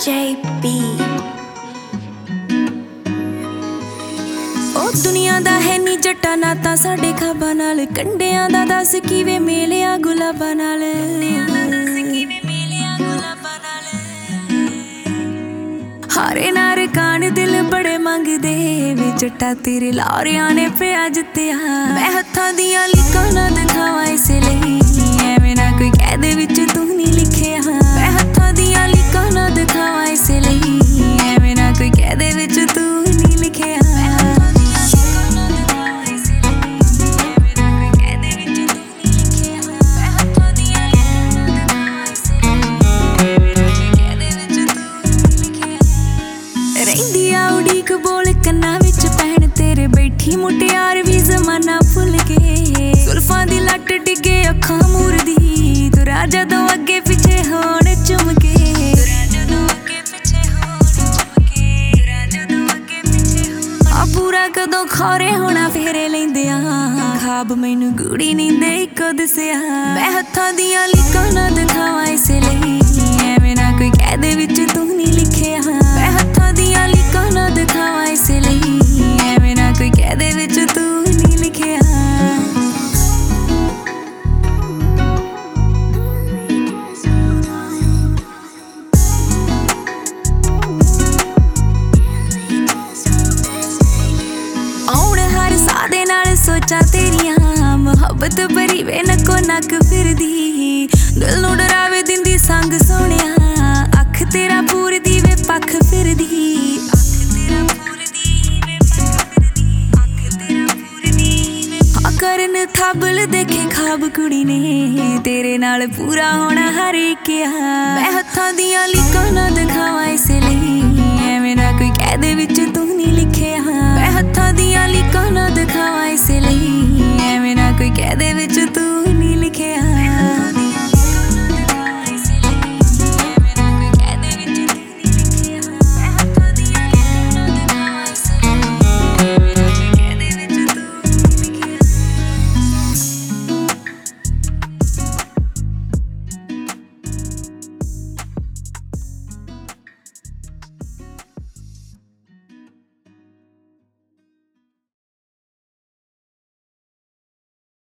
JB ਉਹ ਦੁਨੀਆ ਦਾ ਹੈ ਨੀ ਜੱਟਾ ਨਾ ਤਾਂ ਸਾਡੇ ਖਾਬਾਂ ਨਾਲ ਕੰਡਿਆਂ ਦਾ ਦੱਸ ਕਿਵੇਂ ਮੇਲਿਆ ਗੁਲਾਬਾਂ ਨਾਲ ਹਾਰੇ ਨਾਰ ਕਾਣ ਦਿਲ ਬੜੇ ਮੰਗਦੇ ਵੇ ਜੱਟਾ ਤੇਰੇ ਲਾਰਿਆਂ ਨੇ ਪਿਆ ਜਿੱਤਿਆ ਮੈਂ ਹੱਥਾਂ ਦੀਆਂ ਲਿਖਾਂ ਨਾ ਦਿਖਾਵਾਂ ਇਸੇ ਲਈ ਐਵੇਂ ਨਾ ਕੋਈ ਕਹਿ ਦੇ ਵਿੱਚ ਤੂੰ ਨਹੀਂ ਲਿਖਿਆ ਮੈਂ ਹੱਥਾਂ ਦੀਆਂ ਲਿਖਾਂ ਨਾ ਦਿਖਾਵਾਂ ਇਸੇ ਲਈ ਐਵੇਂ ਨਾ ਕੋਈ ਕਹਿ ਦੇ ਵਿੱਚ ਤੂੰ ਨਹੀਂ ਲਿਖਿਆ ਕੰਨਾਂ ਵਿੱਚ ਪੈਣ ਤੇਰੇ ਬੈਠੀ ਮੁਟਿਆਰ ਵੀ ਜ਼ਮਾਨਾ ਭੁੱਲ ਕੇ ਸੁਲਫਾਂ ਦੀ ਲੱਟ ਡਿੱਗੇ ਅੱਖਾਂ ਮੂਰਦੀ ਤੁਰਾ ਜਦੋਂ ਅੱਗੇ ਪਿੱਛੇ ਹੋਣ ਚੁੰਮ ਕੇ ਆ ਪੂਰਾ ਕਦੋਂ ਖੌਰੇ ਹੋਣਾ ਫੇਰੇ ਲੈਂਦਿਆਂ ਖਾਬ ਮੈਨੂੰ ਗੂੜੀ ਨੀਂਦੇ ਇੱਕੋ ਦਿਸਿਆ ਮੈਂ ਹੱਥਾਂ ਦੀਆਂ ਲਿਖਾਂ ਨਾ ਦਿਖਾਵਾਂ ਇਸੇ ਲਈ ਐਵੇਂ ਨਾ ਕੋਈ ਕਹਿ ਦੇ ਵਿੱਚ ਤੂੰ ਨਹੀਂ ਲਿਖਿਆ ਮੈਂ ਹੱਥਾਂ ਦੀਆਂ ਲਿਖਾਂ ਨਾ ਦਿਖਾਵਾਂ ਇਸੇ ਲਈ ਐਵੇਂ ਨਾ ਕੋਈ ਕਹਿ ਦੇ ਵਿੱਚ ਤੂੰ ਨਹੀਂ ਲਿਖਿਆ ਆਉਣ ਹਰ ਸਾਹ ਦੇ ਨਾਲ ਸੋਚਾਂ ਤੇਰੀਆਂ ਮੁਹੱਬਤ ਭਰੀ ਵੇ ਨੱਕੋ ਨੱਕ ਫਿਰਦੀ ਦਿਲ ਨੂੰ ਡਰਾਵੇ ਦਿੰਦੀ ਸੰਗ ਸੋਹਣਿਆ ਅੱਖ ਤੇਰਾ ਪੂਰਦੀ ਵੇ ਪੱਖ ਫਿਰਦੀ ਕਰਨ ਥਾਬਲ ਦੇਖੇ ਖਾਬ ਕੁੜੀ ਨੇ ਤੇਰੇ ਨਾਲ ਪੂਰਾ ਹੋਣਾ ਹਰ ਇੱਕ ਆ ਮੈਂ ਹੱਥਾਂ ਦੀਆਂ ਲਿਖਾਂ ਨਾ ਦਿਖਾਵਾਂ ਇਸੇ ਲਈ ਐਵੇਂ ਨਾ ਕੋਈ ਕਹਿ ਦੇ ਵਿੱਚ